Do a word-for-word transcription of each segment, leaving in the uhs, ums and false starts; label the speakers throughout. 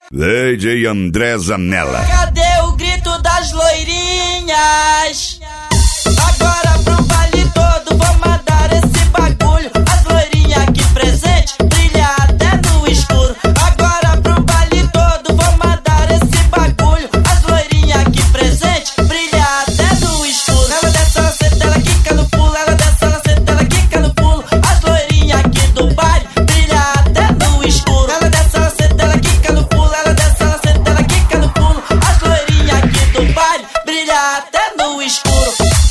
Speaker 1: D J André Zanella.
Speaker 2: Cadê o grito das loirinhas? Agora pro baile todo vou mandar esse bagulho. As loirinhas aqui presente brilha até no escuro. Agora pro baile todo vou mandar esse bagulho. As loirinhas aqui presente brilha até no escuro. Ela desce, ela senta, ela quica no pulo. Ela desce, ela senta, ela quica no pulo. As loirinhas aqui do baile brilha até no escuro. Ela desce, ela senta, ela quica no pulo. Ela desce, ela senta, ela quica no pulo. As loirinhas aqui do baile brilha até no escuro.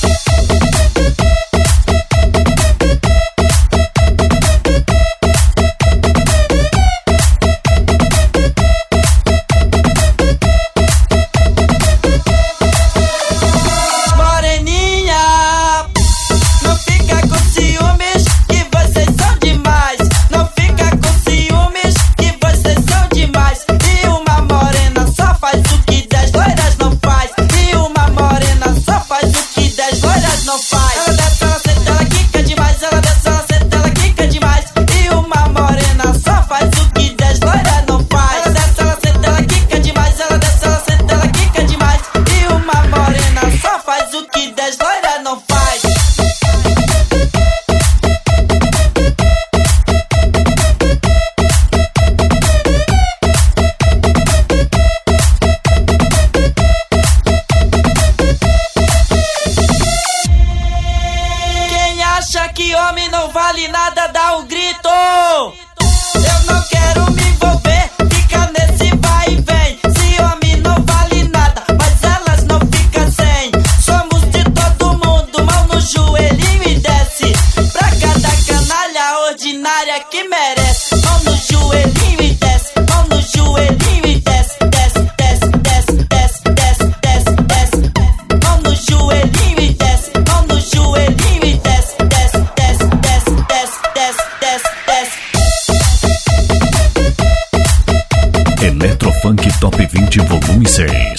Speaker 2: Que homem não vale nada, dá um grito. Eu não quero me envolver, fica nesse vai e vem. Se homem não vale nada, mas elas não ficam sem. Somos de todo mundo, mão no joelhinho e desce. Pra cada canalha ordinária que merece. Mão no joelhinho e desce, mão no joelhinho e desce. Desce, desce, desce, desce, desce, desce, desce. Mão no joelhinho e desce, mão no joelhinho e desce.
Speaker 3: Eletrofunk Top vinte Volume seis.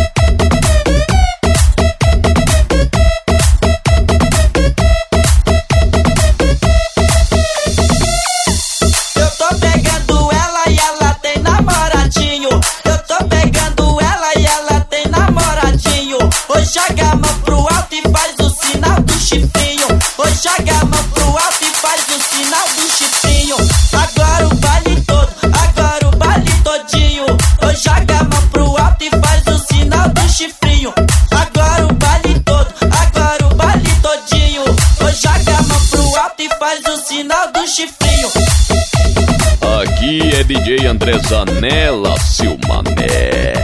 Speaker 2: Eu tô pegando ela e ela tem namoradinho. Eu tô pegando ela e ela tem namoradinho. Hoje joga a mão pro alto e faz o sinal do chifrinho. Hoje joga a mão pro alto e faz o sinal do chifrinho. Agora o baile todo, agora o baile todinho. Hoje joga a mão pro alto e faz o sinal do chifrinho. Agora o baile todo, agora o baile todinho. Hoje joga a mão pro alto e faz o sinal do chifrinho.
Speaker 4: Aqui é D J André Zanella, seu mané.